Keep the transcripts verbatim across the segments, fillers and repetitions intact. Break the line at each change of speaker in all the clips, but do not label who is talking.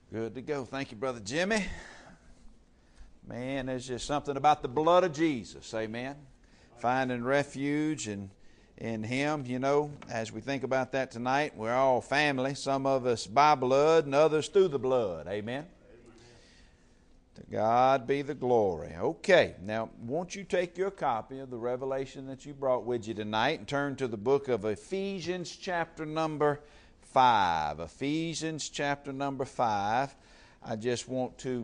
Good to go. Thank you, Brother Jimmy. Man, there's just something about the blood of Jesus. Amen. Finding refuge in, in Him. You know, as we think about that tonight, we're all family. Some of us by blood and others through the blood. Amen. To God be the glory. Okay, now won't you take your copy of the revelation that you brought with you tonight and turn to the book of Ephesians chapter number five. Ephesians chapter number five. I just want to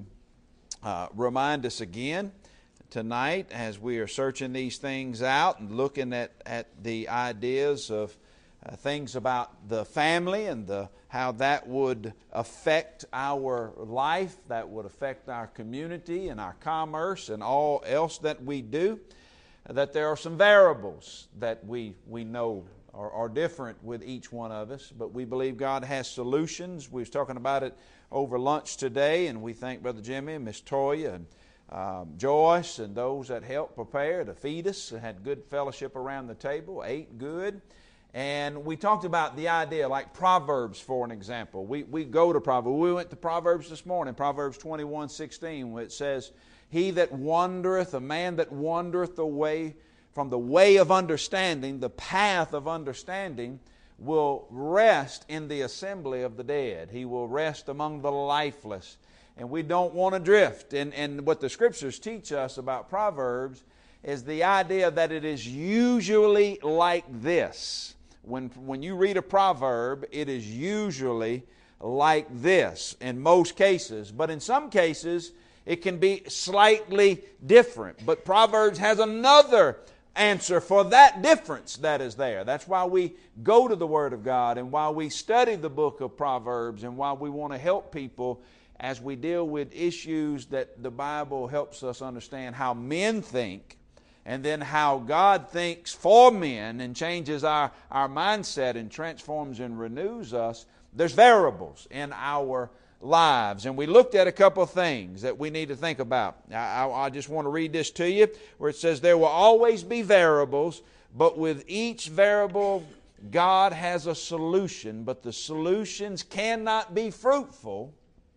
uh, remind us again tonight as we are searching these things out and looking at, at the ideas of uh, things about the family and the how that would affect our life, that would affect our community and our commerce and all else that we do, that there are some variables that we, we know are, are different with each one of us, but we believe God has solutions. We was talking about it over lunch today, and we thank Brother Jimmy and Miss Toya and um, Joyce and those that helped prepare to feed us, had good fellowship around the table, ate good. And we talked about the idea, like Proverbs, for an example. We we go to Proverbs. We went to Proverbs this morning, Proverbs twenty-one sixteen, where it says, He that wandereth, a man that wandereth away from the way of understanding, the path of understanding, will rest in the assembly of the dead. He will rest among the lifeless. And we don't want to drift. And, and what the Scriptures teach us about Proverbs is the idea that it is usually like this. When, when you read a proverb, it is usually like this in most cases. But in some cases, it can be slightly different. But Proverbs has another answer for that difference that is there. That's why we go to the Word of God and why we study the book of Proverbs and why we want to help people as we deal with issues that the Bible helps us understand how men think, and then how God thinks for men and changes our, our mindset and transforms and renews us. There's variables in our lives. And we looked at a couple of things that we need to think about. I, I, I just want to read this to you where it says, there will always be variables, but with each variable, God has a solution. But the solutions cannot be fruitful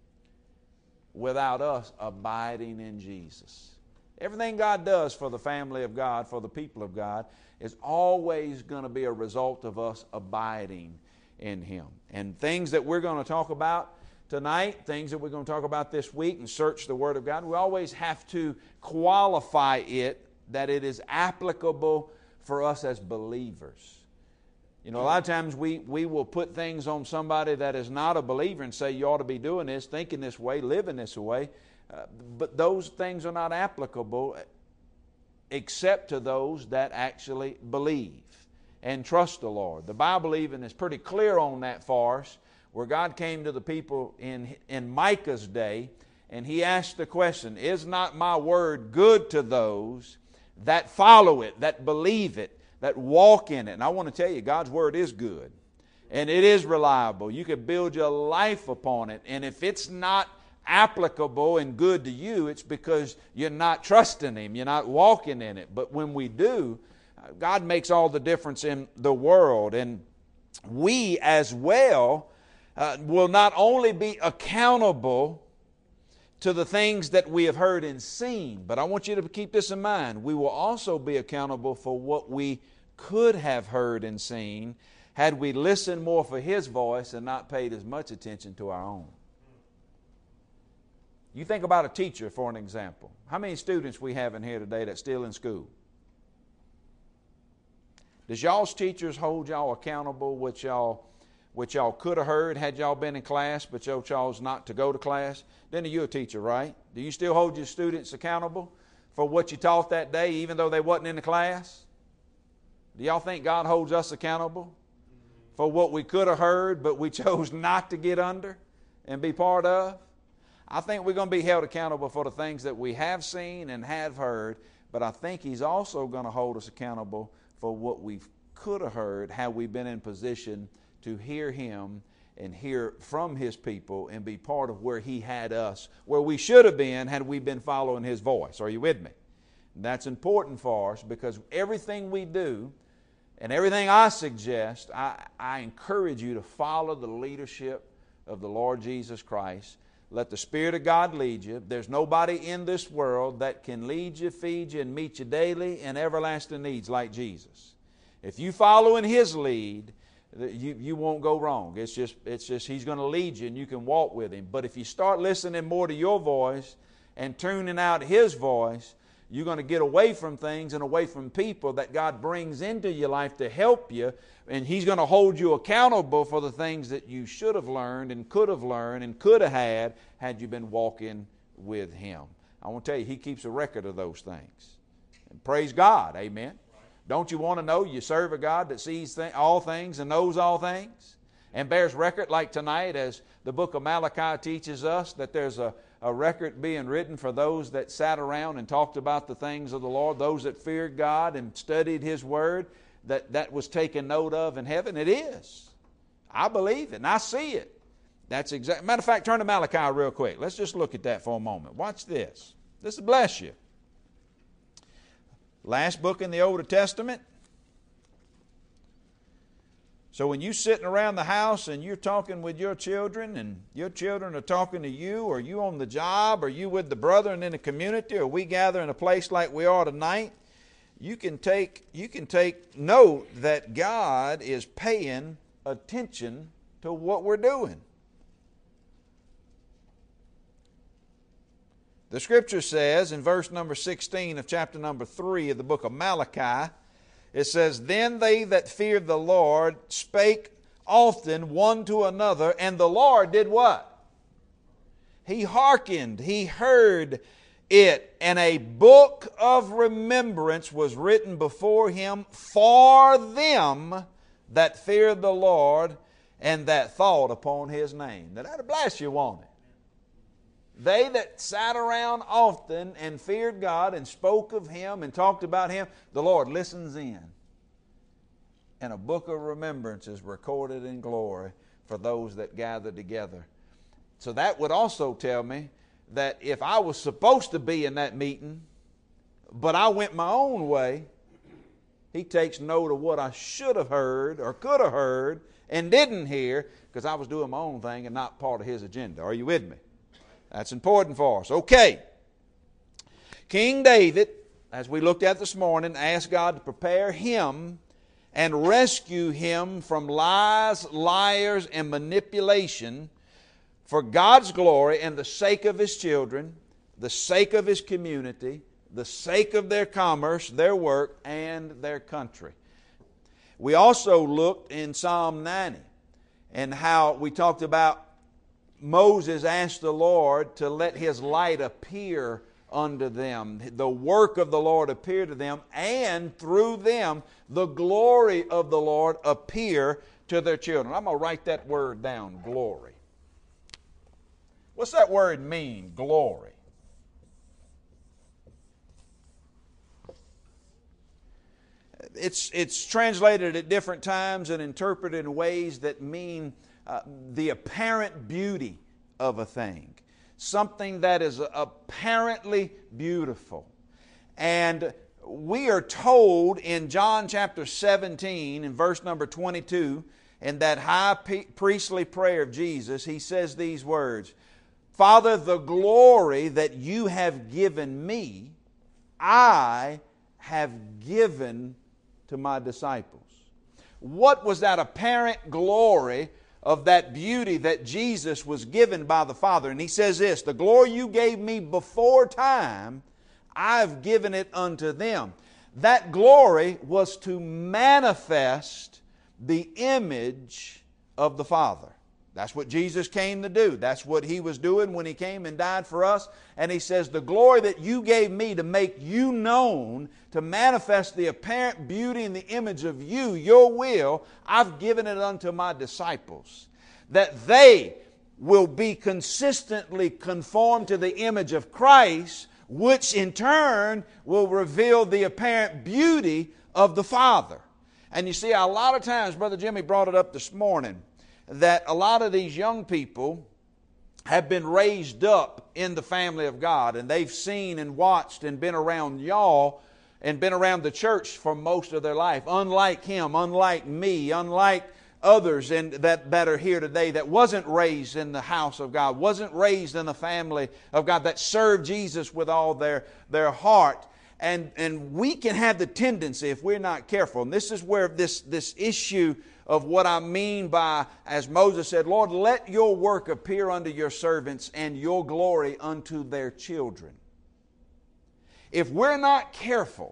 without us abiding in Jesus. Everything God does for the family of God, for the people of God, is always going to be a result of us abiding in Him. And things that we're going to talk about tonight, things that we're going to talk about this week and search the Word of God, we always have to qualify it that it is applicable for us as believers. You know, a lot of times we, we will put things on somebody that is not a believer and say, you ought to be doing this, thinking this way, living this way. Uh, but those things are not applicable except to those that actually believe and trust the Lord. The Bible even is pretty clear on that for us, where God came to the people in, in Micah's day, and He asked the question, is not my word good to those that follow it, that believe it, that walk in it? And I want to tell you, God's word is good, and it is reliable. You can build your life upon it, and if it's not applicable and good to you, it's because you're not trusting Him, you're not walking in it. But when we do, God makes all the difference in the world. And we as well uh, will not only be accountable to the things that we have heard and seen, but I want you to keep this in mind. We will also be accountable for what we could have heard and seen had we listened more for His voice and not paid as much attention to our own. You think about a teacher, for an example. How many students we have in here today that's still in school? Does y'all's teachers hold y'all accountable what y'all, what y'all could have heard had y'all been in class, but y'all chose not to go to class? Then you're a teacher, right? Do you still hold your students accountable for what you taught that day, even though they wasn't in the class? Do y'all think God holds us accountable for what we could have heard, but we chose not to get under and be part of? I think we're going to be held accountable for the things that we have seen and have heard, but I think He's also going to hold us accountable for what we could have heard had we been in position to hear Him and hear from His people and be part of where He had us, where we should have been had we been following His voice. Are you with me? And that's important for us, because everything we do and everything I suggest, I, I encourage you to follow the leadership of the Lord Jesus Christ, Let the Spirit of God lead you. There's nobody in this world that can lead you, feed you, and meet you daily and everlasting needs like Jesus. If you follow in His lead, you, you won't go wrong. It's just, it's just He's going to lead you and you can walk with Him. But if you start listening more to your voice and tuning out His voice, you're going to get away from things and away from people that God brings into your life to help you, and He's going to hold you accountable for the things that you should have learned and could have learned and could have had had you been walking with Him. I want to tell you, He keeps a record of those things. And praise God, amen. Don't you want to know you serve a God that sees th- all things and knows all things and bears record, like tonight as the book of Malachi teaches us that there's a a record being written for those that sat around and talked about the things of the Lord, those that feared God and studied His Word, that that was taken note of in heaven. It is. I believe it and I see it. That's exact. Matter of fact, turn to Malachi real quick. Let's just look at that for a moment. Watch this. This will bless you. Last book in the Old Testament. So when you're sitting around the house and you're talking with your children and your children are talking to you, or you on the job, or you with the brethren in the community, or we gather in a place like we are tonight, you can take, you can take note that God is paying attention to what we're doing. The Scripture says in verse number sixteen of chapter number three of the book of Malachi, it says, "Then they that feared the Lord spake often one to another, and the Lord did what? He hearkened, He heard it, and a book of remembrance was written before Him for them that feared the Lord and that thought upon His name." Now that'll bless you, won't it? They that sat around often and feared God and spoke of Him and talked about Him, the Lord listens in. And a book of remembrance is recorded in glory for those that gather together. So that would also tell me that if I was supposed to be in that meeting, but I went my own way, He takes note of what I should have heard or could have heard and didn't hear because I was doing my own thing and not part of His agenda. Are you with me? That's important for us. Okay. King David, as we looked at this morning, asked God to prepare him and rescue him from lies, liars, and manipulation for God's glory and the sake of His children, the sake of His community, the sake of their commerce, their work, and their country. We also looked in Psalm ninety and how we talked about Moses asked the Lord to let His light appear unto them, the work of the Lord appear to them, and through them the glory of the Lord appear to their children. I'm going to write that word down, glory. What's that word mean, glory? It's, it's translated at different times and interpreted in ways that mean Uh, the apparent beauty of a thing. Something that is apparently beautiful. And we are told in John chapter seventeen, in verse number twenty-two, in that high priestly prayer of Jesus, He says these words, "Father, the glory that You have given Me, I have given to My disciples." What was that apparent glory of that beauty that Jesus was given by the Father? And He says this, "The glory You gave Me before time, I've given it unto them." That glory was to manifest the image of the Father. That's what Jesus came to do. That's what He was doing when He came and died for us. And He says, "The glory that You gave Me to make You known, to manifest the apparent beauty and the image of You, Your will, I've given it unto My disciples, that they will be consistently conformed to the image of Christ, which in turn will reveal the apparent beauty of the Father." And you see, a lot of times, Brother Jimmy brought it up this morning, that a lot of these young people have been raised up in the family of God, and they've seen and watched and been around y'all and been around the church for most of their life. Unlike him, unlike me, unlike others and that, that are here today that wasn't raised in the house of God, wasn't raised in the family of God, that served Jesus with all their, their heart. And, and we can have the tendency, if we're not careful, and this is where this, this issue of what I mean by, as Moses said, Lord, let your work appear unto your servants and your glory unto their children. If we're not careful,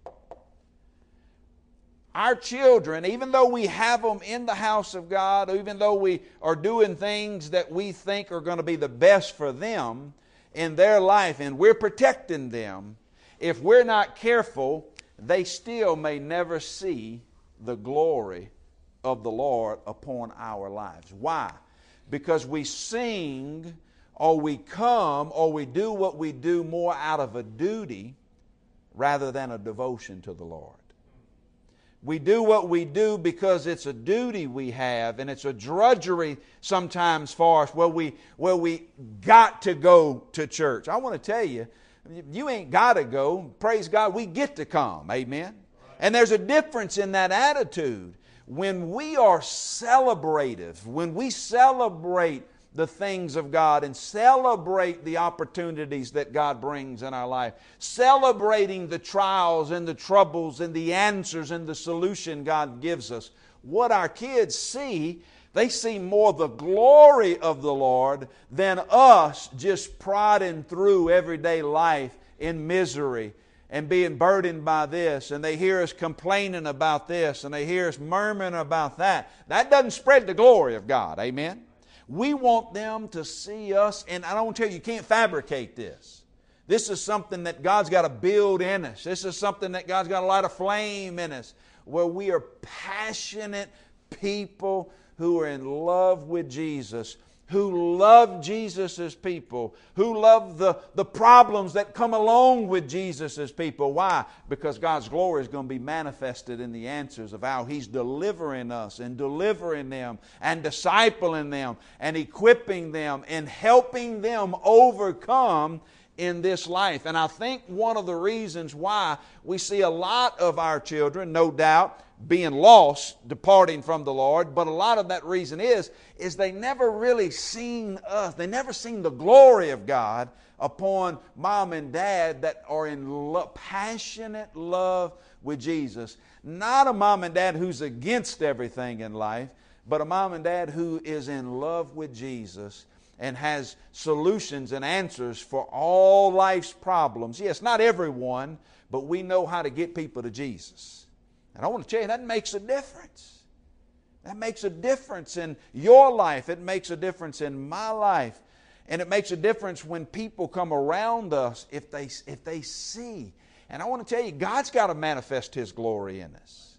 our children, even though we have them in the house of God, even though we are doing things that we think are going to be the best for them in their life, and we're protecting them, if we're not careful, they still may never see the glory of the Lord upon our lives. Why? Because we sing, or we come, or we do what we do more out of a duty rather than a devotion to the Lord. We do what we do because it's a duty we have, and it's a drudgery sometimes for us where we, where we got to go to church. I want to tell you, you ain't got to go. Praise God, we get to come. Amen? And there's a difference in that attitude. When we are celebrative, when we celebrate the things of God and celebrate the opportunities that God brings in our life, celebrating the trials and the troubles and the answers and the solution God gives us, what our kids see, they see more the glory of the Lord than us just prodding through everyday life in misery and being burdened by this, and they hear us complaining about this, and they hear us murmuring about that. That doesn't spread the glory of God. Amen? We want them to see us, and I don't tell you, you can't fabricate this. This is something that God's got to build in us. This is something that God's got to light a flame in us, where we are passionate people who are in love with Jesus, who love Jesus as people, who love the, the problems that come along with Jesus as people. Why? Because God's glory is going to be manifested in the answers of how He's delivering us and delivering them and discipling them and equipping them and helping them overcome in this life. And I think one of the reasons why we see a lot of our children, no doubt, being lost, departing from the Lord, but a lot of that reason is, is they never really seen us, they never seen the glory of God upon mom and dad that are in lo- passionate love with Jesus. Not a mom and dad who's against everything in life, but a mom and dad who is in love with Jesus and has solutions and answers for all life's problems. Yes, not everyone, but we know how to get people to Jesus. And I want to tell you, that makes a difference. That makes a difference in your life. It makes a difference in my life. And it makes a difference when people come around us if they, if they see. And I want to tell you, God's got to manifest His glory in us.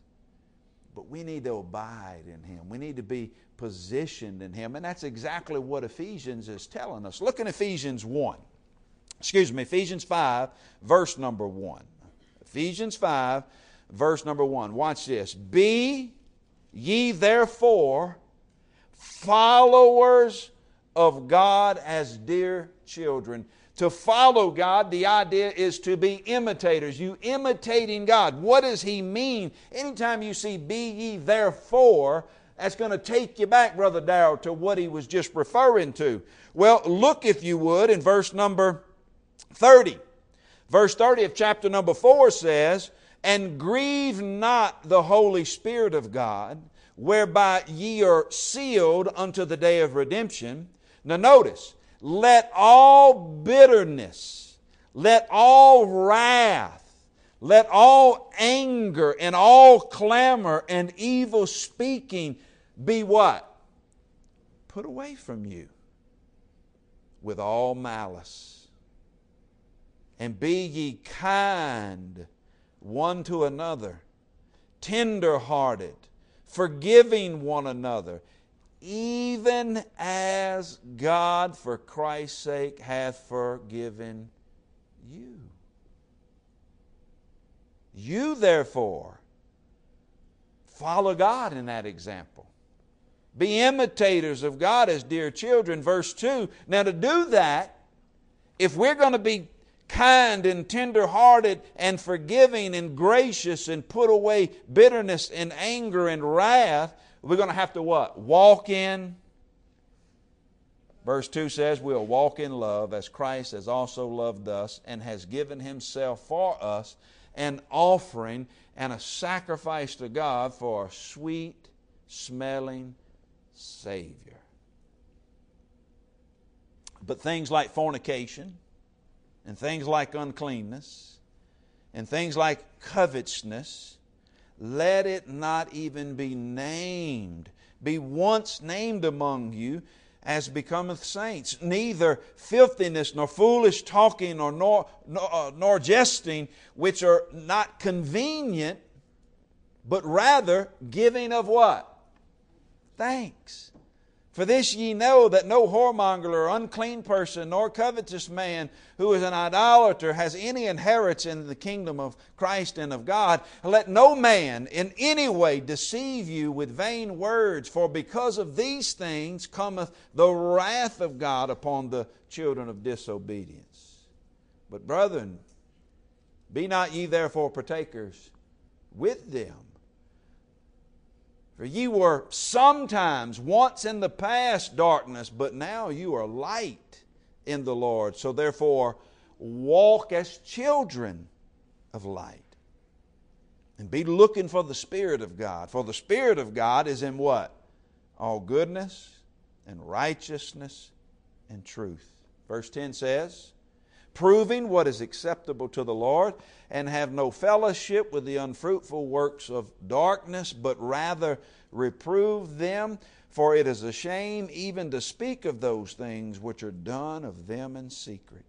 But we need to abide in Him. We need to be positioned in Him. And that's exactly what Ephesians is telling us. Look in Ephesians one. Excuse me, Ephesians five, verse number one. Ephesians five, verse number one. Watch this. Be ye therefore followers of God as dear children. To follow God, the idea is to be imitators. You imitating God. What does He mean? Anytime you see be ye therefore, that's going to take you back, Brother Darrell, to what he was just referring to. Well, look, if you would, in verse number thirty. Verse thirty of chapter number four says, and grieve not the Holy Spirit of God, whereby ye are sealed unto the day of redemption. Now notice, let all bitterness, let all wrath, let all anger and all clamor and evil speaking be what? Put away from you with all malice. And be ye kind one to another, tender-hearted, forgiving one another, even as God for Christ's sake hath forgiven you. You therefore follow God in that example. Be imitators of God as dear children. Verse two. Now to do that, if we're going to be kind and tender-hearted and forgiving and gracious and put away bitterness and anger and wrath, We're going to have to what? Walk in. Verse two says, we'll walk in love as Christ has also loved us and has given Himself for us, an offering and a sacrifice to God for a sweet smelling Savior. But things like fornication and things like uncleanness and things like covetousness, let it not even be named, be once named among you, as becometh saints. Neither filthiness, nor foolish talking, nor, nor, nor, uh, nor jesting, which are not convenient, but rather giving of what? Thanks. For this ye know that no whoremonger or unclean person, nor covetous man who is an idolater has any inheritance in the kingdom of Christ and of God. Let no man in any way deceive you with vain words, for because of these things cometh the wrath of God upon the children of disobedience. But brethren, be not ye therefore partakers with them. For ye were sometimes once in the past darkness, but now you are light in the Lord. So therefore walk as children of light. And be looking for the Spirit of God. For the Spirit of God is in what? All goodness and righteousness and truth. Verse ten says, proving what is acceptable to the Lord, and have no fellowship with the unfruitful works of darkness, but rather reprove them, for it is a shame even to speak of those things which are done of them in secret.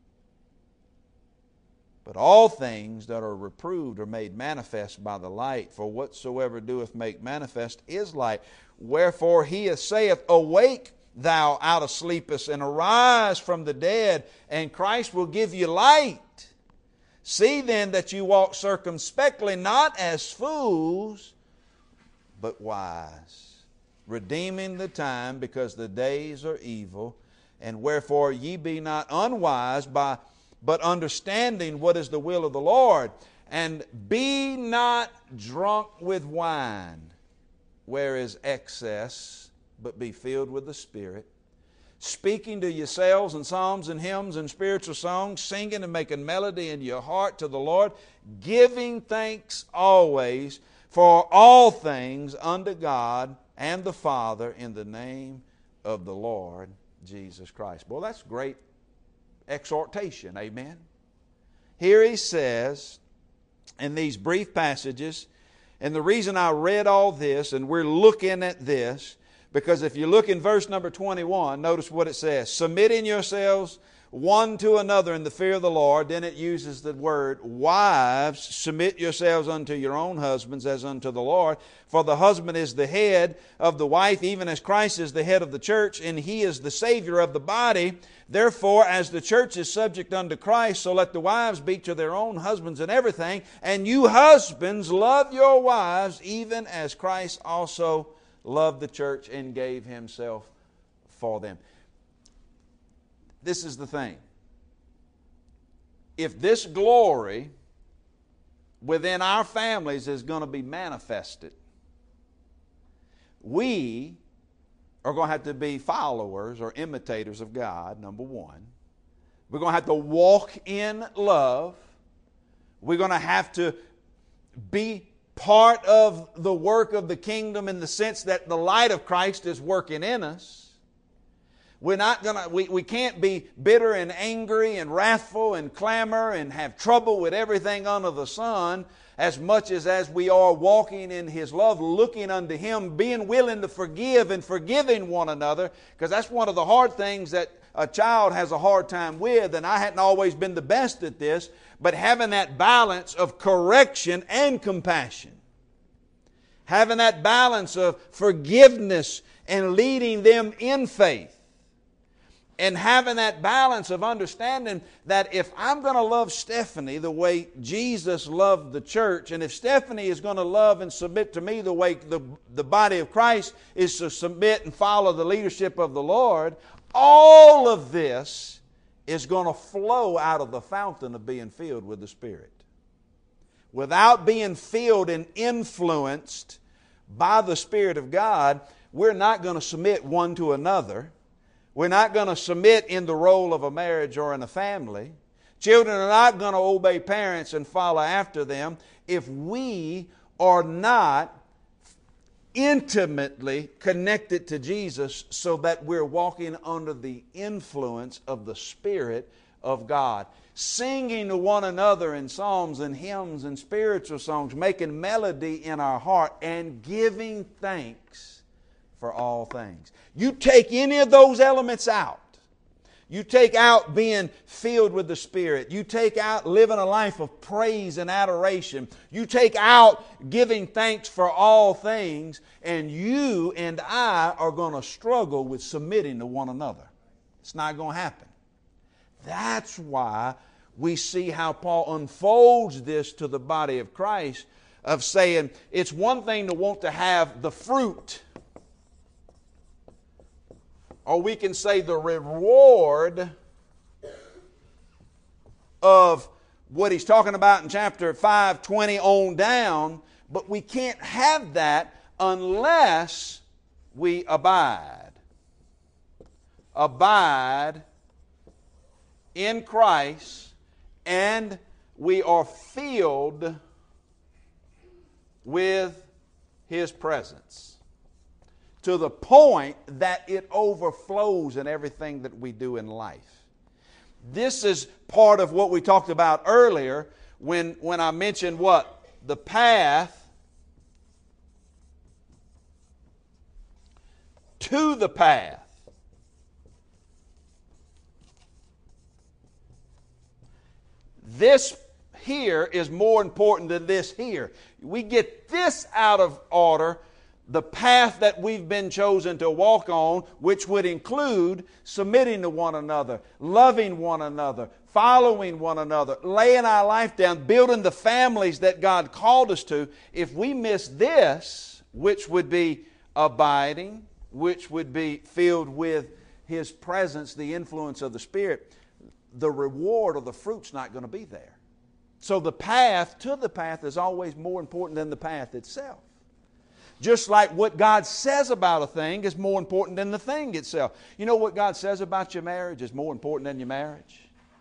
But all things that are reproved are made manifest by the light, for whatsoever doeth make manifest is light. Wherefore he saith, awake, thou out of sleepest, and arise from the dead, and Christ will give you light. See then that you walk circumspectly, not as fools, but wise, redeeming the time, because the days are evil. And wherefore ye be not unwise, by, but understanding what is the will of the Lord. And be not drunk with wine, where is excess, but be filled with the Spirit, speaking to yourselves in psalms and hymns and spiritual songs, singing and making melody in your heart to the Lord, giving thanks always for all things unto God and the Father in the name of the Lord Jesus Christ. Boy, that's great exhortation, amen? Here he says in these brief passages, and the reason I read all this and we're looking at this, because if you look in verse number twenty-one, notice what it says. Submitting yourselves one to another in the fear of the Lord. Then it uses the word, wives, submit yourselves unto your own husbands as unto the Lord. For the husband is the head of the wife, even as Christ is the head of the church, and He is the Savior of the body. Therefore, as the church is subject unto Christ, so let the wives be to their own husbands in everything. And you husbands, love your wives, even as Christ also loved the church and gave Himself for them. This is the thing. If this glory within our families is going to be manifested, we are going to have to be followers or imitators of God, number one. We're going to have to walk in love. We're going to have to be part of the work of the kingdom in the sense that the light of Christ is working in us. We're not gonna, we, we can't be bitter and angry and wrathful and clamor and have trouble with everything under the sun as much as as we are walking in His love, looking unto Him, being willing to forgive and forgiving one another, because that's one of the hard things that a child has a hard time with, and I hadn't always been the best at this, but having that balance of correction and compassion. Having that balance of forgiveness and leading them in faith. And having that balance of understanding that if I'm going to love Stephanie the way Jesus loved the church, and if Stephanie is going to love and submit to me the way the, the body of Christ is to submit and follow the leadership of the Lord, all of this is going to flow out of the fountain of being filled with the Spirit. Without being filled and influenced by the Spirit of God, we're not going to submit one to another. We're not going to submit in the role of a marriage or in a family. Children are not going to obey parents and follow after them if we are not intimately connected to Jesus so that we're walking under the influence of the Spirit of God. Singing to one another in psalms and hymns and spiritual songs, making melody in our heart and giving thanks for all things. You take any of those elements out. You take out being filled with the Spirit. You take out living a life of praise and adoration. You take out giving thanks for all things, and you and I are going to struggle with submitting to one another. It's not going to happen. That's why we see how Paul unfolds this to the body of Christ, of saying it's one thing to want to have the fruit, or we can say the reward of what he's talking about in chapter five twenty on down, but we can't have that unless we abide. Abide in Christ, and we are filled with His presence, to the point that it overflows in everything that we do in life. This is part of what we talked about earlier when, when I mentioned what? The path to the path. This here is more important than this here. We get this out of order, the path that we've been chosen to walk on, which would include submitting to one another, loving one another, following one another, laying our life down, building the families that God called us to. If we miss this, which would be abiding, which would be filled with His presence, the influence of the Spirit, the reward or the fruit's not going to be there. So the path to the path is always more important than the path itself. Just like what God says about a thing is more important than the thing itself. You know what God says about your marriage is more important than your marriage?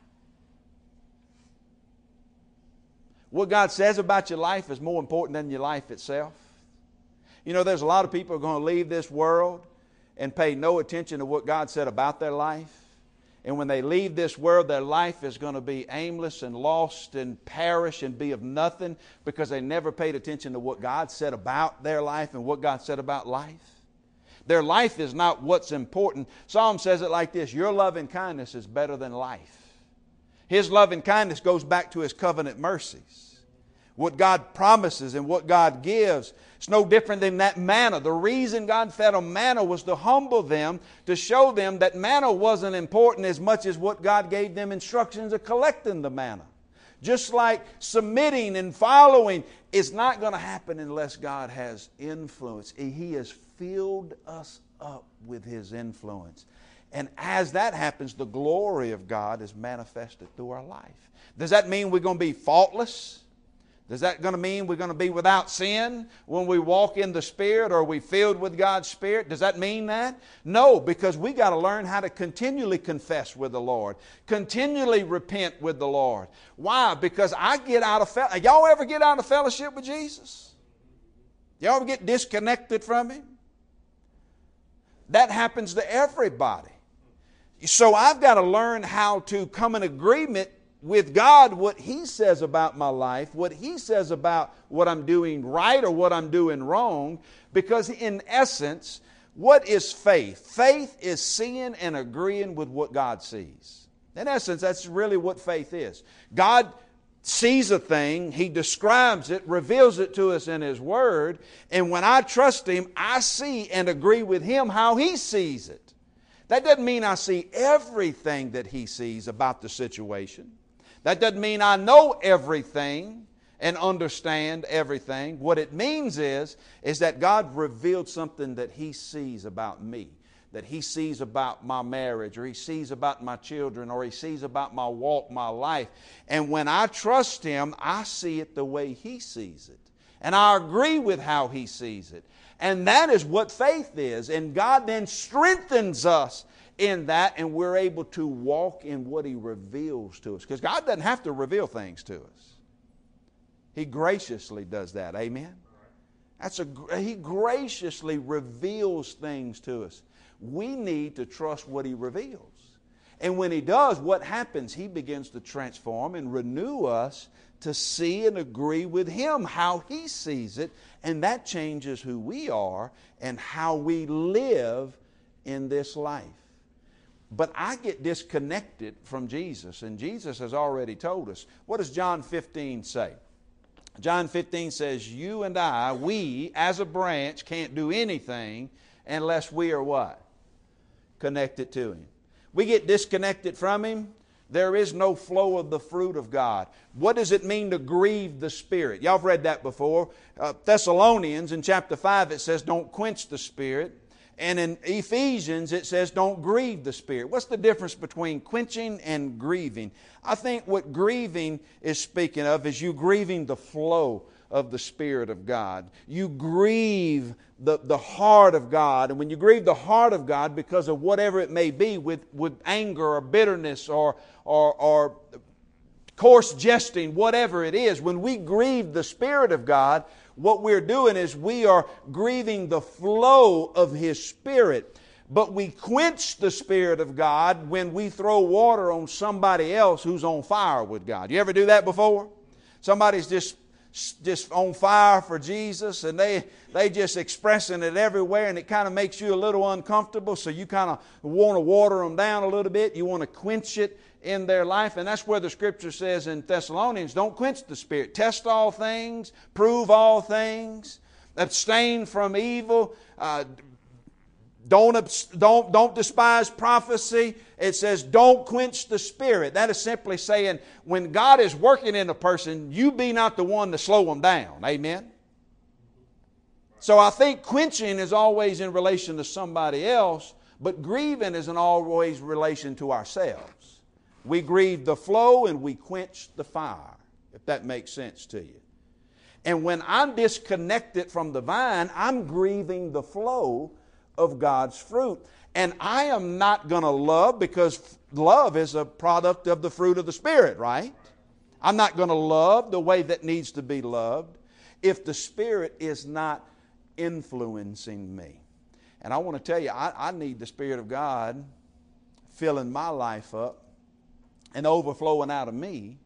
What God says about your life is more important than your life itself. You know, there's a lot of people who are going to leave this world and pay no attention to what God said about their life. And when they leave this world, their life is going to be aimless and lost and perish and be of nothing because they never paid attention to what God said about their life and what God said about life. Their life is not what's important. Psalm says it like this: your loving kindness is better than life. His loving kindness goes back to His covenant mercies. What God promises and what God gives. It's no different than that manna. The reason God fed them manna was to humble them, to show them that manna wasn't important as much as what God gave them instructions of collecting the manna. Just like submitting and following is not going to happen unless God has influence. He has filled us up with His influence. And as that happens, the glory of God is manifested through our life. Does that mean we're going to be faultless? Is that going to mean we're going to be without sin when we walk in the Spirit, or are we filled with God's Spirit? Does that mean that? No, because we got to learn how to continually confess with the Lord, continually repent with the Lord. Why? Because I get out of fellowship. Y'all ever get out of fellowship with Jesus? Y'all ever get disconnected from Him? That happens to everybody. So I've got to learn how to come in agreement with God, what He says about my life, what He says about what I'm doing right or what I'm doing wrong, because in essence, what is faith? Faith is seeing and agreeing with what God sees. In essence, that's really what faith is. God sees a thing, He describes it, reveals it to us in His Word, and when I trust Him, I see and agree with Him how He sees it. That doesn't mean I see everything that He sees about the situation. That doesn't mean I know everything and understand everything. What it means is, is that God revealed something that He sees about me, that He sees about my marriage, or He sees about my children, or He sees about my walk, my life. And when I trust Him, I see it the way He sees it. And I agree with how He sees it. And that is what faith is. And God then strengthens us in that, and we're able to walk in what He reveals to us. Because God doesn't have to reveal things to us. He graciously does that. Amen? That's a, He graciously reveals things to us. We need to trust what He reveals. And when He does, what happens? He begins to transform and renew us to see and agree with Him, how He sees it, and that changes who we are and how we live in this life. But I get disconnected from Jesus, and Jesus has already told us. What does John fifteen say? John fifteen says, you and I, we as a branch can't do anything unless we are what? Connected to Him. We get disconnected from Him, there is no flow of the fruit of God. What does it mean to grieve the Spirit? Y'all have read that before. Uh, Thessalonians in chapter five it says don't quench the Spirit. And in Ephesians it says don't grieve the Spirit. What's the difference between quenching and grieving? I think what grieving is speaking of is you grieving the flow of the Spirit of God. You grieve the, the heart of God. And when you grieve the heart of God because of whatever it may be, with, with anger or bitterness or, or, or coarse jesting, whatever it is, when we grieve the Spirit of God, what we're doing is we are grieving the flow of His Spirit. But we quench the Spirit of God when we throw water on somebody else who's on fire with God. You ever do that before? Somebody's just just on fire for Jesus, and they they just expressing it everywhere, and it kind of makes you a little uncomfortable, so you kind of want to water them down a little bit. You want to quench it in their life, and that's where the Scripture says in Thessalonians, don't quench the Spirit. Test all things, prove all things, abstain from evil, uh, Don't, don't, don't despise prophecy. It says don't quench the Spirit. That is simply saying when God is working in a person, you be not the one to slow them down. Amen? So I think quenching is always in relation to somebody else, but grieving is in always relation to ourselves. We grieve the flow and we quench the fire, if that makes sense to you. And when I'm disconnected from the vine, I'm grieving the flow of God's fruit. And I am not going to love, because love is a product of the fruit of the Spirit, right? I'm not going to love the way that needs to be loved if the Spirit is not influencing me. And I want to tell you, I, I need the Spirit of God filling my life up and overflowing out of me.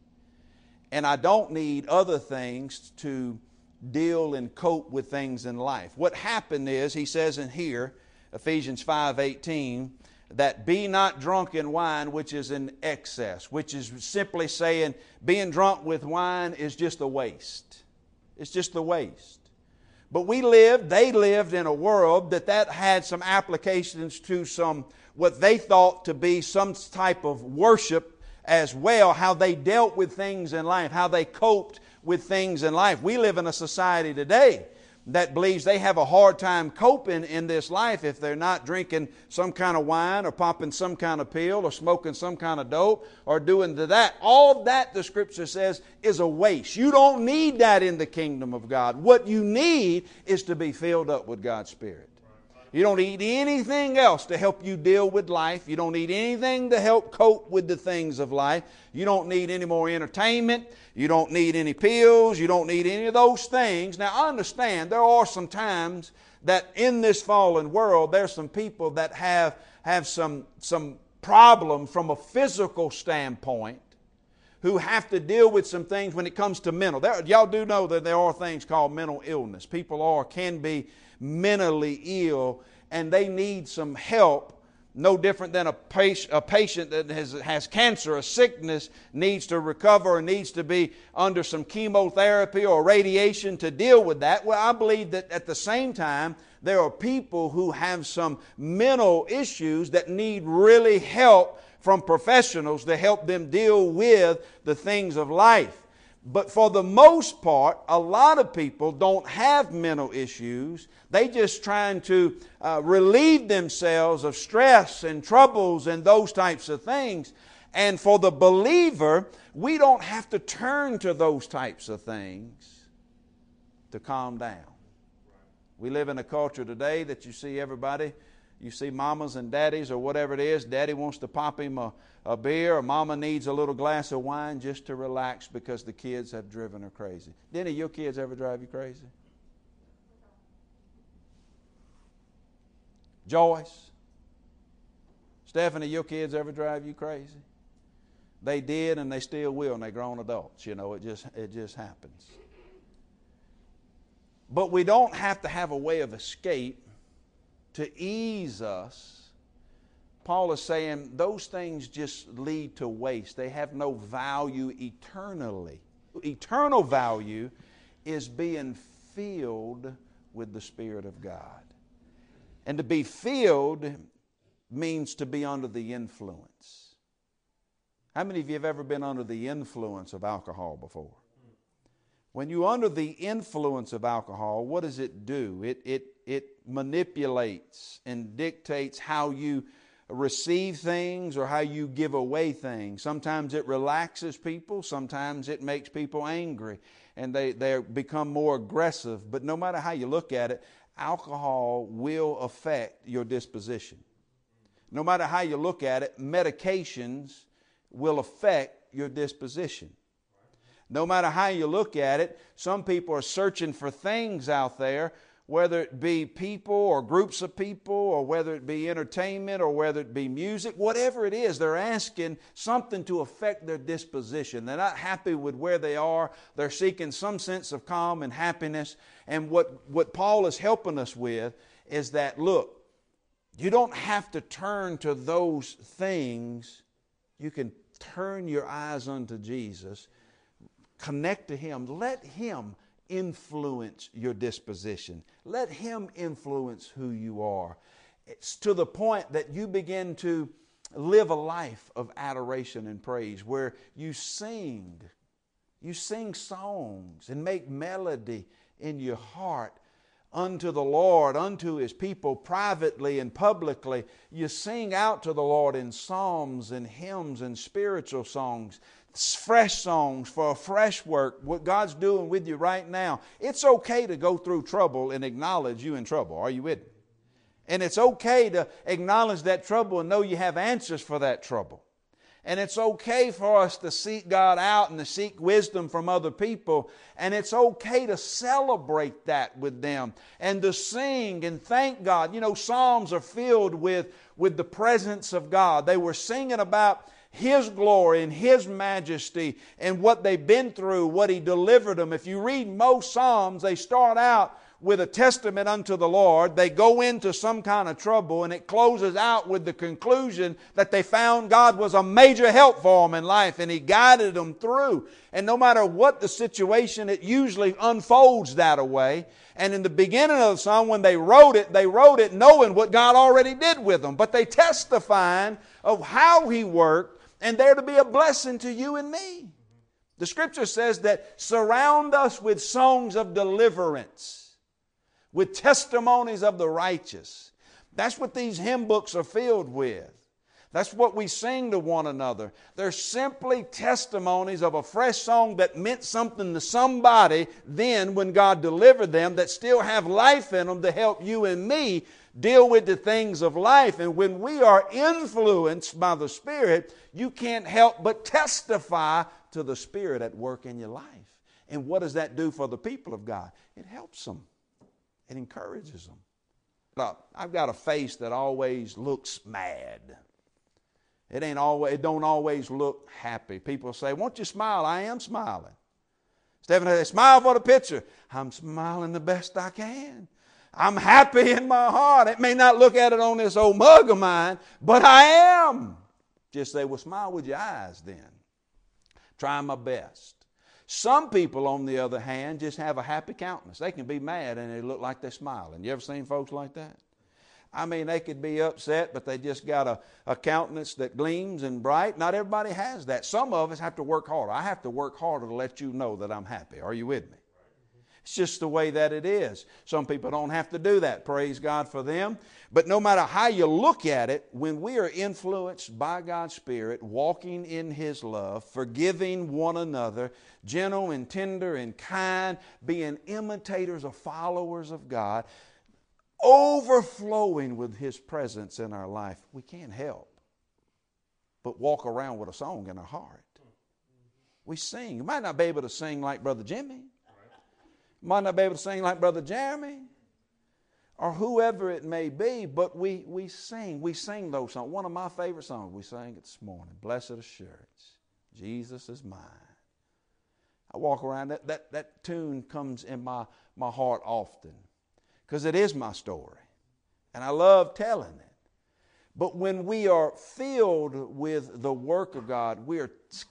And I don't need other things to deal and cope with things in life. What happened is, he says in here, Ephesians five eighteen, that be not drunk in wine, which is in excess, which is simply saying being drunk with wine is just a waste. It's just a waste. But we lived, they lived in a world that that had some applications to some, what they thought to be some type of worship as well, how they dealt with things in life, how they coped with things in life. We live in a society today that believes they have a hard time coping in this life if they're not drinking some kind of wine or popping some kind of pill or smoking some kind of dope or doing that. All that, the Scripture says, is a waste. You don't need that in the kingdom of God. What you need is to be filled up with God's Spirit. You don't need anything else to help you deal with life. You don't need anything to help cope with the things of life. You don't need any more entertainment. You don't need any pills. You don't need any of those things. Now, I understand there are some times that in this fallen world, there's some people that have, have some, some problem from a physical standpoint who have to deal with some things when it comes to mental. There, y'all do know that there are things called mental illness. People are, can be mentally ill, and they need some help. No different than a patient, a patient that has, has cancer, a sickness, needs to recover or needs to be under some chemotherapy or radiation to deal with that. Well, I believe that at the same time, there are people who have some mental issues that need really help from professionals to help them deal with the things of life. But for the most part, a lot of people don't have mental issues. They just trying to uh, relieve themselves of stress and troubles and those types of things. And for the believer, we don't have to turn to those types of things. to calm down. We live in a culture today that you see everybody, you see mamas and daddies or whatever it is. Daddy wants to pop him a, a beer, or mama needs a little glass of wine just to relax because the kids have driven her crazy. Did any of your kids ever drive you crazy? Joyce? Stephanie, your kids ever drive you crazy? They did, and they still will, and they're grown adults. You know, it just it just happens. But we don't have to have a way of escape to ease us. Paul is saying those things just lead to waste. They have no value eternally. Eternal value is being filled with the Spirit of God. And to be filled means to be under the influence. How many of you have ever been under the influence of alcohol before? When you're under the influence of alcohol, what does it do? It, it, it manipulates and dictates how you receive things or how you give away things. Sometimes it relaxes people. Sometimes it makes people angry and they, they become more aggressive. But no matter how you look at it, alcohol will affect your disposition. No matter how you look at it, medications will affect your disposition. No matter how you look at it, some people are searching for things out there, whether it be people or groups of people, or whether it be entertainment, or whether it be music, whatever it is, they're asking something to affect their disposition. They're not happy with where they are. They're seeking some sense of calm and happiness. And what, what Paul is helping us with is that, look, you don't have to turn to those things. You can turn your eyes unto Jesus. Connect to Him. Let Him influence your disposition. Let Him influence who you are. It's to the point that you begin to live a life of adoration and praise where you sing. You sing songs and make melody in your heart unto the Lord, unto His people, privately and publicly. You sing out to the Lord in psalms and hymns and spiritual songs. Fresh songs for a fresh work, what God's doing with you right now. It's okay to go through trouble and acknowledge you in trouble. Are you with me? And it's okay to acknowledge that trouble and know you have answers for that trouble. And it's okay for us to seek God out and to seek wisdom from other people. And it's okay to celebrate that with them and to sing and thank God. You know, Psalms are filled with, with the presence of God. They were singing about His glory and His majesty and what they've been through, what He delivered them. If you read most Psalms, they start out with a testament unto the Lord. They go into some kind of trouble, and it closes out with the conclusion that they found God was a major help for them in life, and He guided them through. And no matter what the situation, it usually unfolds that way. And in the beginning of the song, when they wrote it, they wrote it knowing what God already did with them. But they testifying of how He worked, and they're to be a blessing to you and me. The Scripture says that surround us with songs of deliverance, with testimonies of the righteous. That's what these hymn books are filled with. That's what we sing to one another. They're simply testimonies of a fresh song that meant something to somebody then when God delivered them, that still have life in them to help you and me deal with the things of life. And when we are influenced by the Spirit, you can't help but testify to the Spirit at work in your life. And what does that do for the people of God? It helps them. It encourages them. Look, I've got a face that always looks mad. It ain't always, it don't always look happy. People say, won't you smile? I am smiling. Stephanie says, smile for the picture. I'm smiling the best I can. I'm happy in my heart. It may not look at it on this old mug of mine, but I am. Just say, well, smile with your eyes then. Try my best. Some people, on the other hand, just have a happy countenance. They can be mad and they look like they're smiling. You ever seen folks like that? I mean, they could be upset, but they just got a, a countenance that gleams and bright. Not everybody has that. Some of us have to work harder. I have to work harder to let you know that I'm happy. Are you with me? It's just the way that it is. Some people don't have to do that. Praise God for them. But no matter how you look at it, when we are influenced by God's Spirit, walking in His love, forgiving one another, gentle and tender and kind, being imitators or followers of God, overflowing with His presence in our life, we can't help but walk around with a song in our heart. We sing. You might not be able to sing like Brother Jimmy. Might not be able to sing like Brother Jeremy or whoever it may be, but we, we sing. We sing those songs. One of my favorite songs, we sang it this morning, Blessed Assurance, Jesus is mine. I walk around, that, that, that tune comes in my, my heart often because it is my story, and I love telling it. But when we are filled with the work of God, we are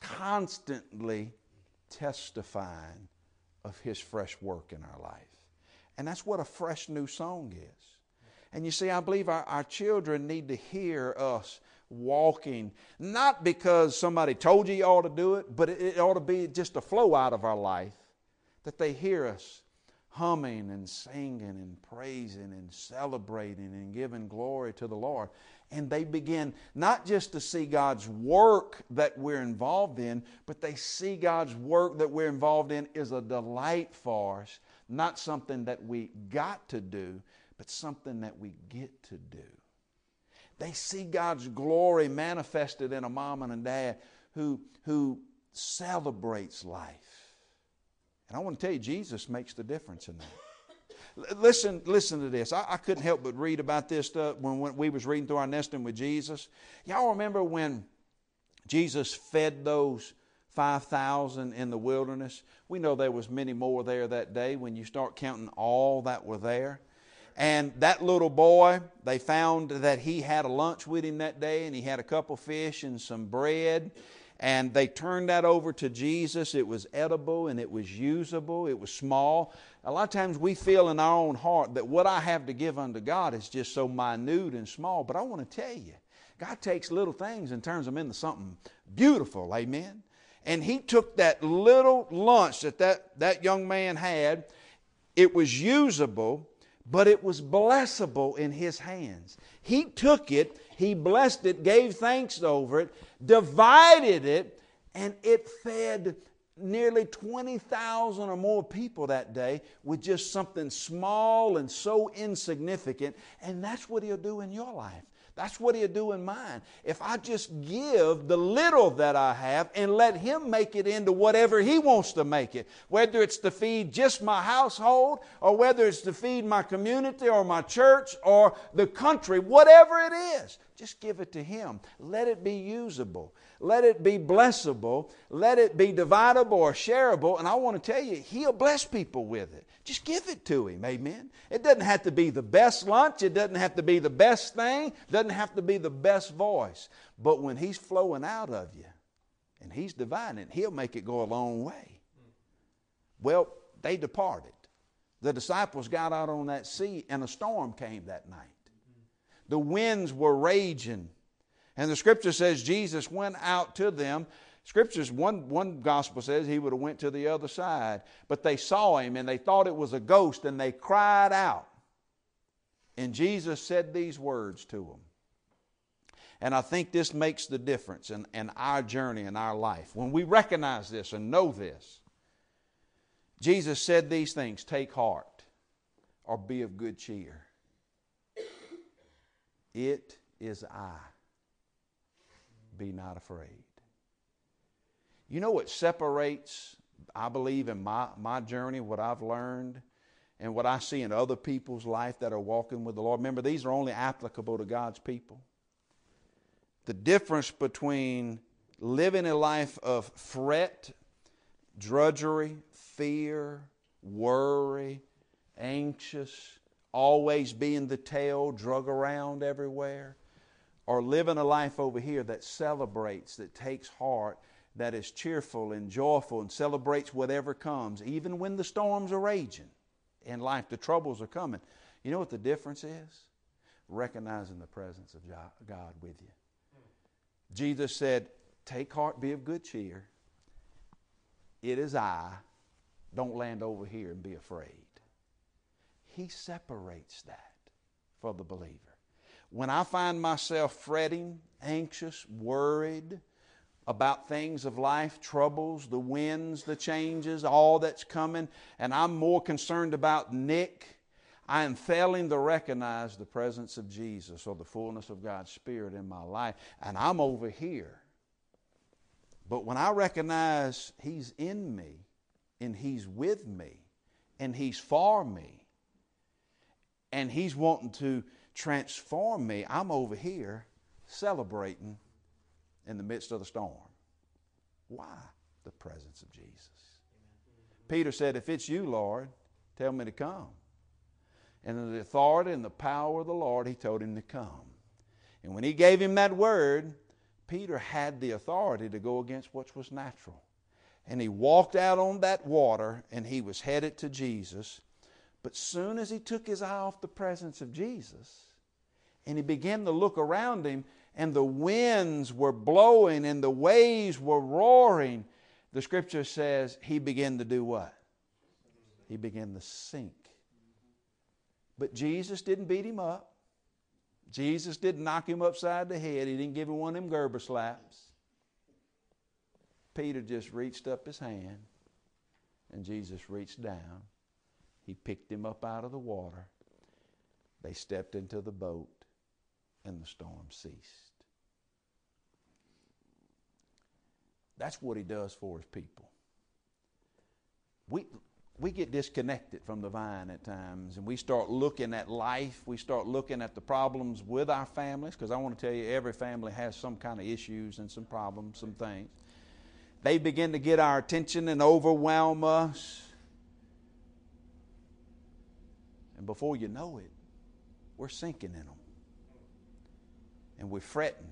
constantly testifying of His fresh work in our life. And that's what a fresh new song is. And you see, I believe our, our children need to hear us walking, not because somebody told you you ought to do it, but it, it ought to be just a flow out of our life, that they hear us humming and singing and praising and celebrating and giving glory to the Lord. And they begin not just to see God's work that we're involved in, but they see God's work that we're involved in is a delight for us, not something that we got to do, but something that we get to do. They see God's glory manifested in a mom and a dad who, who celebrates life. And I want to tell you, Jesus makes the difference in that. Listen, listen to this. I, I couldn't help but read about this stuff when, when we was reading through our nesting with Jesus. Y'all remember when Jesus fed those five thousand in the wilderness? We know there was many more there that day when you start counting all that were there. And that little boy, they found that he had a lunch with him that day, and he had a couple fish and some bread. And they turned that over to Jesus. It was edible and it was usable. It was small. A lot of times we feel in our own heart that what I have to give unto God is just so minute and small. But I want to tell you, God takes little things and turns them into something beautiful. Amen. And He took that little lunch that that, that young man had. It was usable, but it was blessable in His hands. He took it, He blessed it, gave thanks over it, divided it, and it fed nearly twenty thousand or more people that day with just something small and so insignificant. And that's what He'll do in your life. That's what He'll do in mine. If I just give the little that I have and let Him make it into whatever He wants to make it, whether it's to feed just my household or whether it's to feed my community or my church or the country, whatever it is, just give it to Him. Let it be usable. Let it be blessable. Let it be dividable or shareable. And I want to tell you, He'll bless people with it. Just give it to Him. Amen. It doesn't have to be the best lunch. It doesn't have to be the best thing. It doesn't have to be the best voice. But when He's flowing out of you and He's dividing it, He'll make it go a long way. Well, they departed. The disciples got out on that sea and a storm came that night. The winds were raging. And the Scripture says Jesus went out to them. Scriptures, one, one gospel says He would have went to the other side. But they saw Him and they thought it was a ghost and they cried out. And Jesus said these words to them. And I think this makes the difference in, in our journey, in our life. When we recognize this and know this, Jesus said these things, take heart or be of good cheer. It is I. Be not afraid. You know what separates, I believe, in my, my journey, what I've learned and what I see in other people's life that are walking with the Lord. Remember, these are only applicable to God's people. The difference between living a life of fret, drudgery, fear, worry, anxious, always being the tail, drug around everywhere, or living a life over here that celebrates, that takes heart, that is cheerful and joyful and celebrates whatever comes, even when the storms are raging in life, the troubles are coming. You know what the difference is? Recognizing the presence of God with you. Jesus said, take heart, be of good cheer. It is I. don't land over here and be afraid. He separates that for the believer. When I find myself fretting, anxious, worried about things of life, troubles, the winds, the changes, all that's coming, and I'm more concerned about Nick, I am failing to recognize the presence of Jesus or the fullness of God's Spirit in my life, and I'm over here. But when I recognize He's in me, and He's with me, and He's for me, and He's wanting to transform me, I'm over here celebrating in the midst of the storm. Why? The presence of Jesus. Peter said, if it's you, Lord, tell me to come. And in the authority and the power of the Lord, He told him to come. And when He gave him that word, Peter had the authority to go against what was natural. And he walked out on that water, and he was headed to Jesus. But soon as he took his eye off the presence of Jesus, and he began to look around him, and the winds were blowing and the waves were roaring, the Scripture says he began to do what? He began to sink. But Jesus didn't beat him up. Jesus didn't knock him upside the head. He didn't give him one of them Gerber slaps. Peter just reached up his hand, and Jesus reached down. He picked him up out of the water. They stepped into the boat, and the storm ceased. That's what He does for His people. We, we get disconnected from the vine at times, and we start looking at life. We start looking at the problems with our families, because I want to tell you, every family has some kind of issues and some problems, some things. They begin to get our attention and overwhelm us. And before you know it, we're sinking in them. And we're fretting.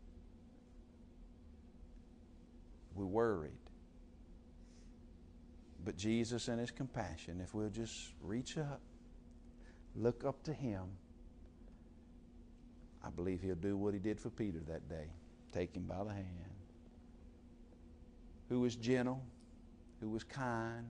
We're worried. But Jesus in His compassion, if we'll just reach up, look up to Him, I believe He'll do what He did for Peter that day. Take him by the hand. Who was gentle, who was kind,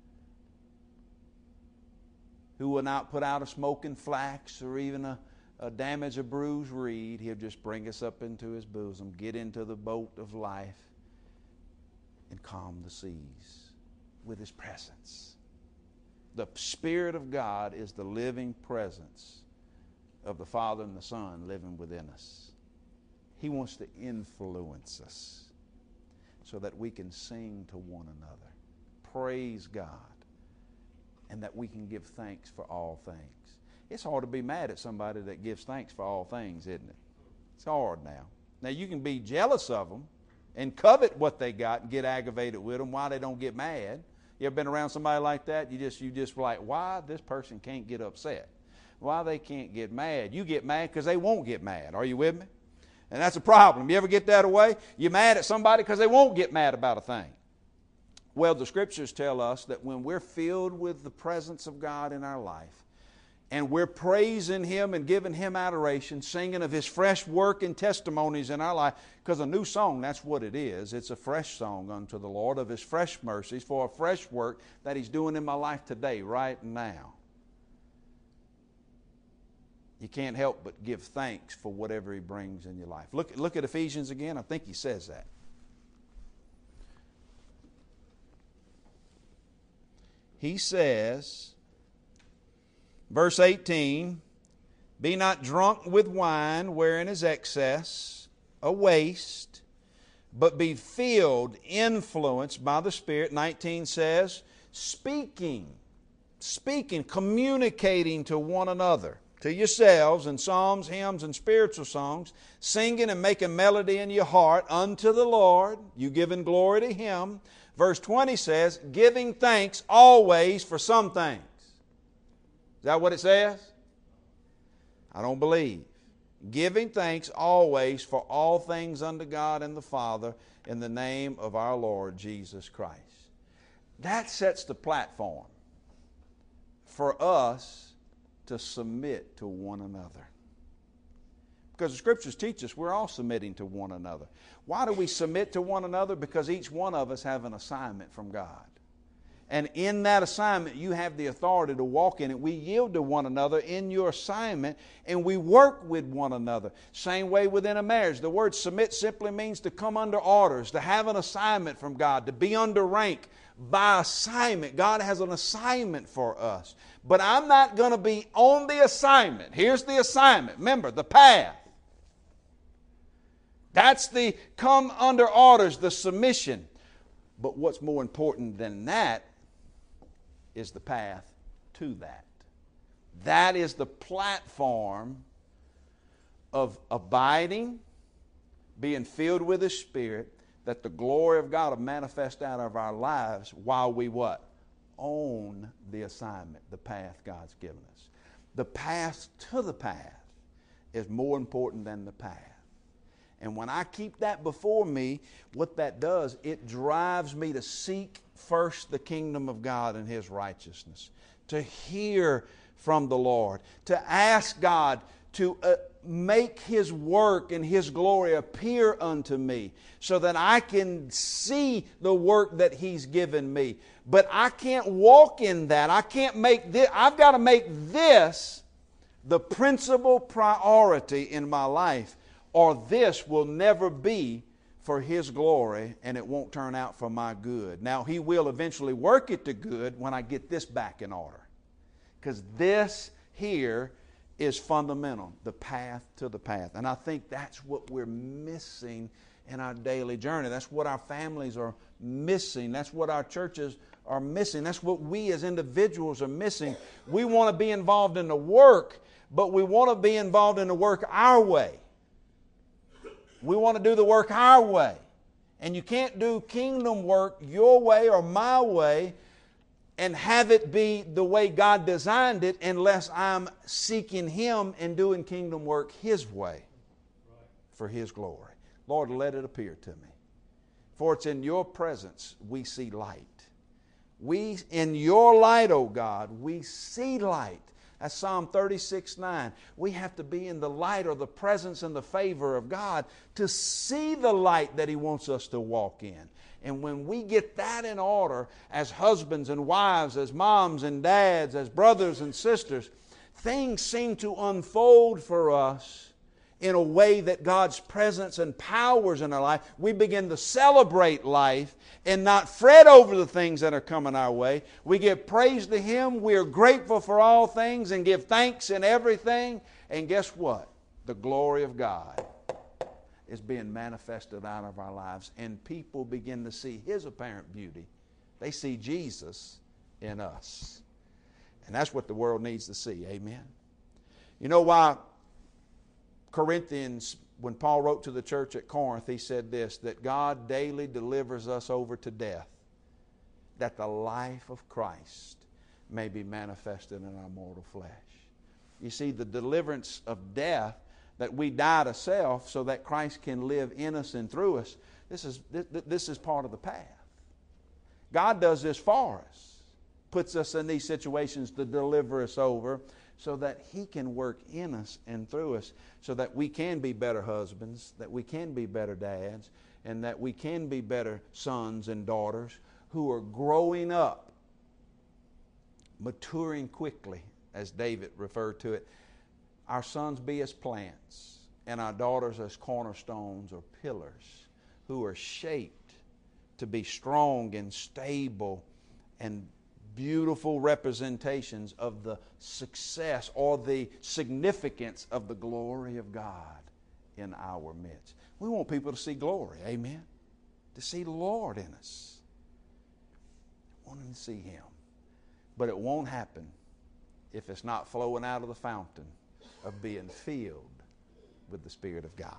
who will not put out a smoking flax or even a, a damage a bruised reed. He'll just bring us up into His bosom, get into the boat of life, and calm the seas with His presence. The Spirit of God is the living presence of the Father and the Son living within us. He wants to influence us so that we can sing to one another, praise God, and that we can give thanks for all things. It's hard to be mad at somebody that gives thanks for all things, isn't it? It's hard now. Now, you can be jealous of them and covet what they got and get aggravated with them while they don't get mad. You ever been around somebody like that? You just you just like, why this person can't get upset? Why they can't get mad? You get mad because they won't get mad. Are you with me? And that's a problem. You ever get that way? You're mad at somebody because they won't get mad about a thing. Well, the Scriptures tell us that when we're filled with the presence of God in our life, and we're praising Him and giving Him adoration, singing of His fresh work and testimonies in our life, because a new song, that's what it is. It's a fresh song unto the Lord of His fresh mercies for a fresh work that He's doing in my life today, right now. You can't help but give thanks for whatever He brings in your life. Look, look at Ephesians again. I think he says that. He says, verse eighteen, be not drunk with wine wherein is excess, a waste, but be filled, influenced by the Spirit. nineteen says, speaking, speaking, communicating to one another, to yourselves in psalms, hymns, and spiritual songs, singing and making melody in your heart unto the Lord, you giving glory to Him. Verse twenty says, giving thanks always for some things. Is that what it says? I don't believe. Giving thanks always for all things unto God and the Father in the name of our Lord Jesus Christ. That sets the platform for us to submit to one another. Because the Scriptures teach us we're all submitting to one another. Why do we submit to one another? Because each one of us have an assignment from God. And in that assignment, you have the authority to walk in it. We yield to one another in your assignment, and we work with one another. Same way within a marriage. The word submit simply means to come under orders, to have an assignment from God, to be under rank by assignment. God has an assignment for us. But I'm not going to be on the assignment. Here's the assignment. Remember, the path. That's the come under orders, the submission. But what's more important than that is the path to that. That is the platform of abiding, being filled with the Spirit, that the glory of God will manifest out of our lives while we what? Own the assignment, the path God's given us. The path to the path is more important than the path. And when I keep that before me, what that does, it drives me to seek first the kingdom of God and His righteousness, to hear from the Lord, to ask God to uh, make His work and His glory appear unto me so that I can see the work that He's given me. But I can't walk in that. I can't make this. I've got to make this the principal priority in my life, or this will never be for His glory and it won't turn out for my good. Now, He will eventually work it to good when I get this back in order. Because this here is fundamental, the path to the path. And I think that's what we're missing in our daily journey. That's what our families are missing. That's what our churches are missing. That's what we as individuals are missing. We want to be involved in the work, but we want to be involved in the work our way. We want to do the work our way. And you can't do kingdom work your way or my way and have it be the way God designed it unless I'm seeking Him and doing kingdom work His way for His glory. Lord, let it appear to me. For it's in your presence we see light. We, in your light, O God, we see light. That's Psalm thirty-six nine. We have to be in the light or the presence and the favor of God to see the light that He wants us to walk in. And when we get that in order, as husbands and wives, as moms and dads, as brothers and sisters, things seem to unfold for us in a way that God's presence and powers in our life. We begin to celebrate life and not fret over the things that are coming our way. We give praise to Him. We are grateful for all things and give thanks in everything. And guess what? The glory of God is being manifested out of our lives. And people begin to see His apparent beauty. They see Jesus in us. And that's what the world needs to see. Amen. You know why Corinthians, when Paul wrote to the church at Corinth, he said this, that God daily delivers us over to death, that the life of Christ may be manifested in our mortal flesh. You see, the deliverance of death, that we die to self so that Christ can live in us and through us, this is, this is part of the path. God does this for us, puts us in these situations to deliver us over so that He can work in us and through us so that we can be better husbands, that we can be better dads, and that we can be better sons and daughters who are growing up, maturing quickly, as David referred to it. Our sons be as plants, and our daughters as cornerstones or pillars, who are shaped to be strong and stable and beautiful representations of the success or the significance of the glory of God in our midst. We want people to see glory, amen? To see the Lord in us. We want them to see Him. But it won't happen if it's not flowing out of the fountain of being filled with the Spirit of God.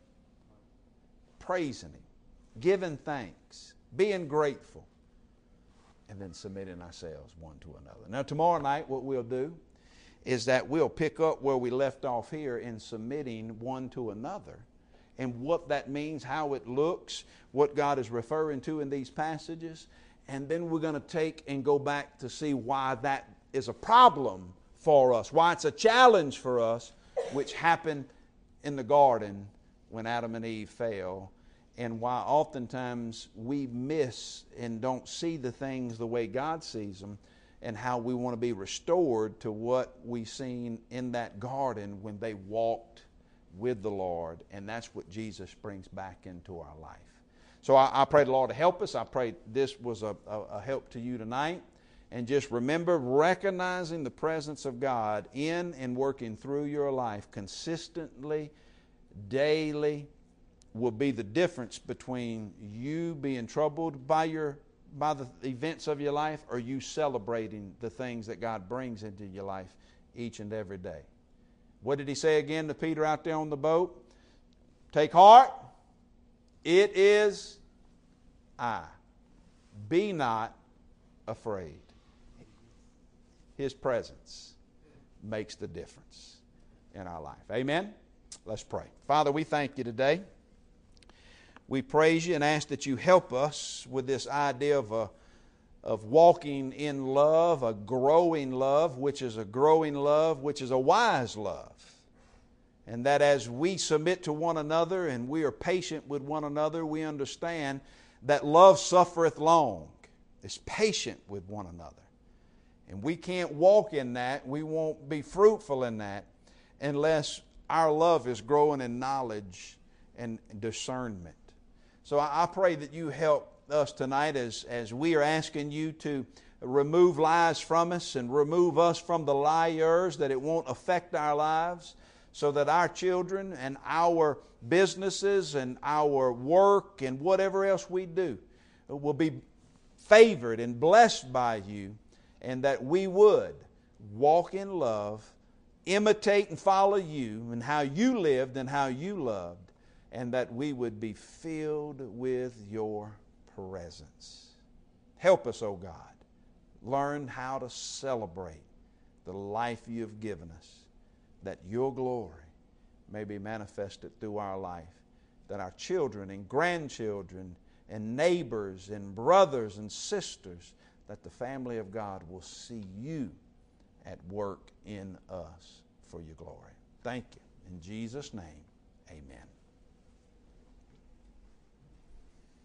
Praising Him, giving thanks, being grateful, and then submitting ourselves one to another. Now, tomorrow night, what we'll do is that we'll pick up where we left off here in submitting one to another, and what that means, how it looks, what God is referring to in these passages. And then we're going to take and go back to see why that is a problem for us, why it's a challenge for us, which happened in the garden when Adam and Eve fell, and why oftentimes we miss and don't see the things the way God sees them, and how we want to be restored to what we seen in that garden when they walked with the Lord, and that's what Jesus brings back into our life. So I, I pray the Lord to help us. I pray this was a, a, a help to you tonight. And just remember, recognizing the presence of God in and working through your life consistently, daily, will be the difference between you being troubled by your by the events of your life, or you celebrating the things that God brings into your life each and every day. What did he say again to Peter out there on the boat? Take heart, it is I. Be not afraid. His presence makes the difference in our life. Amen? Let's pray. Father, we thank you today. We praise you and ask that you help us with this idea of a, of walking in love, a growing love, which is a growing love, which is a wise love. And that as we submit to one another and we are patient with one another, we understand that love suffereth long. It's patient with one another. And we can't walk in that, we won't be fruitful in that, unless our love is growing in knowledge and discernment. So I pray that you help us tonight as, as we are asking you to remove lies from us and remove us from the liars, that it won't affect our lives, so that our children and our businesses and our work and whatever else we do will be favored and blessed by you, and that we would walk in love, imitate and follow you and how you lived and how you loved, and that we would be filled with your presence. Help us, O God. Learn how to celebrate the life you have given us, that your glory may be manifested through our life, that our children and grandchildren and neighbors and brothers and sisters, that the family of God will see you at work in us for your glory. Thank you. In Jesus' name, amen.